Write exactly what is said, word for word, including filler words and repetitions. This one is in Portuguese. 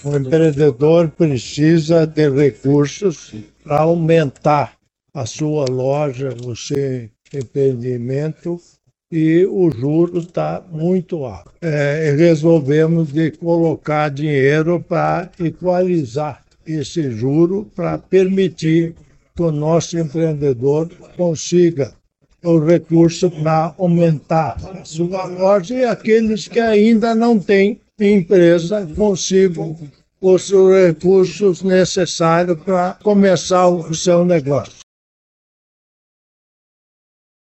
O empreendedor precisa de recursos para aumentar a sua loja, o seu empreendimento, e o juro está muito alto. É, resolvemos de colocar dinheiro para equalizar esse juro, para permitir que o nosso empreendedor consiga o recurso para aumentar a sua loja e aqueles que ainda não têm empresa consigam os recursos necessários para começar o seu negócio.